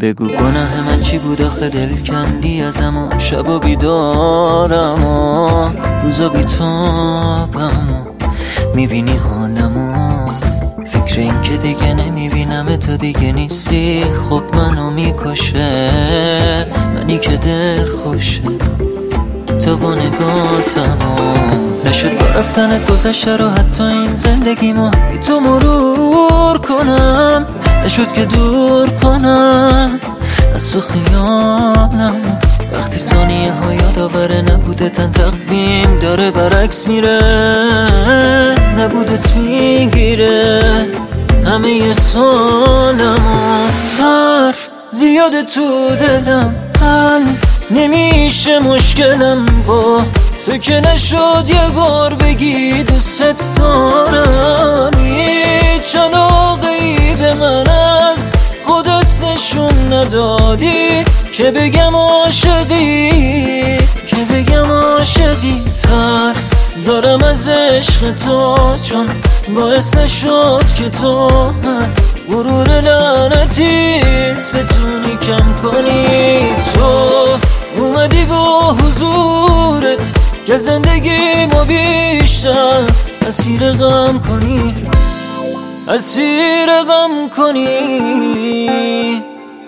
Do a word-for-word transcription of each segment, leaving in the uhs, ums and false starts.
بگو گناه من چی بود آخه دل کندی ازم و شب و بیدارم و روزا بیتابم و میبینی حالمو، فکر این که دیگه نمیبینم تو دیگه نیستی خب منو میکشه، منی که دل خوشه تو با نگاتم و نشد با رفتنت گذشته رو حتی این زندگیمو بی تو مرور کنم، نشد که دور کنم از تو خیالم. وقتی ثانیه ها یادآوره نبوده تن تقویم داره برعکس میره، نبودت میگیره همه ی سالمو. حرف زیاده تو دلم حل نمیشه مشکلم با تو که نشد یه بار بگی دوست دارم. هیچ علاقه‌ای به من از خودت نشون ندادی که بگم عاشقی، که بگم عاشقی. ترس دارم از عشق تو چون باعث نشد که تو از غرور لعنتیت بتونی کم کنی. تو اومدی با حضورت که زندگی ما بیشتر اسیر غم کنی، اسیر غم کنی.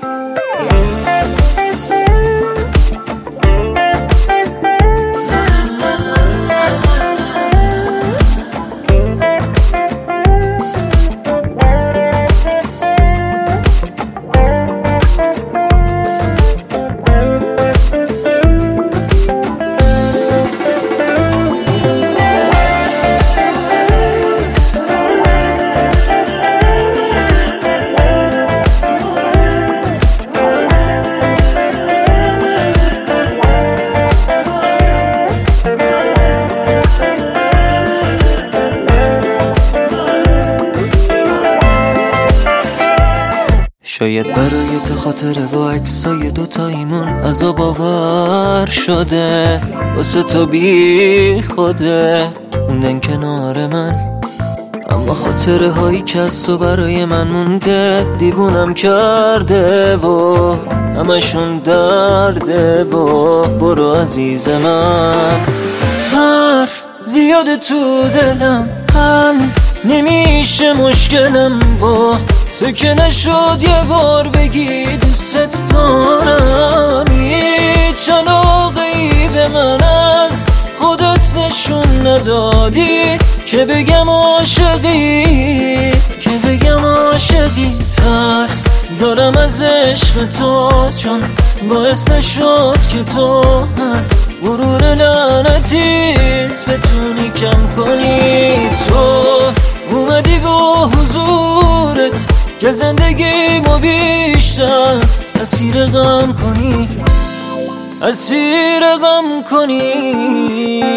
شاید برای تو خاطره با عکسای دوتاییمون عذاب آور شده، واسه تو بی خوده موندن کنار من، اما خاطره هایی که از تو برای من مونده دیوونم کرده و همشون درده و برو عزیز من. حرف زیاده تو دلم حل نمیشه مشکلم با تو که نشد یه بار بگی دوست دارم. هیچ علاقه‌ای به من از خودت نشون ندادی که بگم عاشقی، که بگم عاشقی. ترس دارم از عشق تو چون باعث نشد که تو از غرور لعنتیت بتونی کم کنی. تو اومدی با حضورت که زندگی ما بیشتر اسیر غم کنی، اسیر غم کنی.